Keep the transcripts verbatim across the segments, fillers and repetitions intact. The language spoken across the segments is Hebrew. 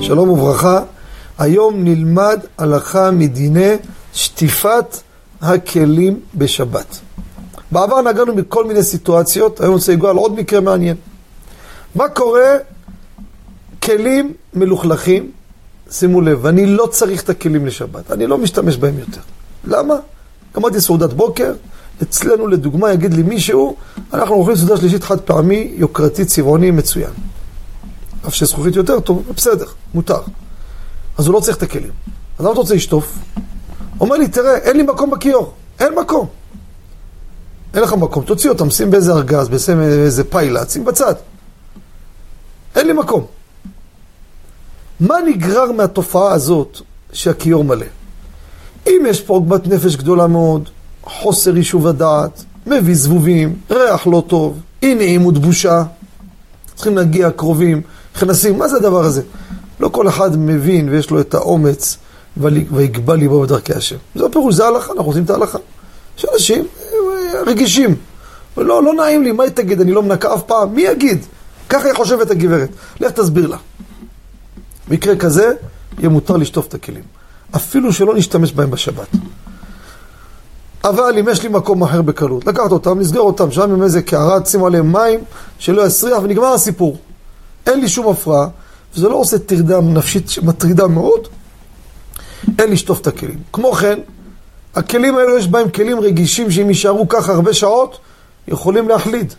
שלום וברכה. היום נלמד הלכה מדיני שטיפת הכלים בשבת. בעבר נגענו מכל מיני סיטואציות, היום נצא לגוע על עוד מקרה מעניין. מה קורה? כלים מלוכלכים, שימו לב, אני לא צריך את הכלים לשבת, אני לא משתמש בהם יותר. למה? אמרתי סעודת בוקר, אצלנו לדוגמה יגיד לי מישהו, אנחנו אוכלים סעודה שלישית חד פעמי, יוקרתי, צבעוני, מצוין. אף שזכוכית יותר טוב, בסדר, מותר. אז הוא לא צריך את הכלים. אז למה אתה רוצה לשטוף? אומר לי, תראה, אין לי מקום בכיור, אין מקום. אין לך מקום, תוציא אותם, שים באיזה ארגז, באיזה פיילת, שים בצד. אין לי מקום. מה נגרר מהתופעה הזאת שהכיור מלא? אם יש פה עוגמת נפש גדולה מאוד, חוסר יישוב הדעת, מביא זבובים, ריח לא טוב, אי נעימות בושה, צריכים להגיע קרובים, נכנסים, מה זה הדבר הזה? לא כל אחד מבין ויש לו את האומץ ויגבה ליבו בדרכי השם. זה הפירוש, זה ההלכה, אנחנו עושים את ההלכה. יש אנשים רגישים, לא, לא נעים לי, מה היא תגיד? אני לא מנקה אף פעם, מי יגיד? ככה היא חושבת הגברת, לך תסביר לה. מקרה כזה, יהיה מותר לשטוף את הכלים. אפילו שלא נשתמש בהם בשבת. אבל אם יש לי מקום אחר בקלות, לקחת אותם, נסגר אותם, שם עם איזה קערה, שימו עליהם מים, שלא יסריח, ונגמר הסיפור. אין לי שום הפרעה, וזה לא עושה תרדה נפשית שמטרידה מאוד, אין לשטוף את הכלים. כמו כן, הכלים האלו יש בהם כלים רגישים, שאם יישארו ככה הרבה שעות, יכולים להחליד.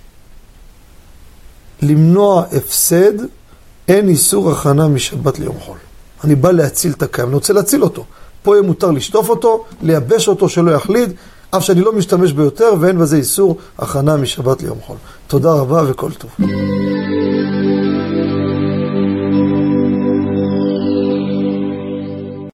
למנוע הפסד, אין איסור הכנה משבת ליום חול. אני בא להציל את הקיים, אני רוצה להציל אותו. פה יהיה מותר לשטוף אותו, לייבש אותו שלא יחליד, אף שאני לא משתמש ביותר, ואין בזה איסור הכנה משבת ליום חול. תודה רבה וכל טוב.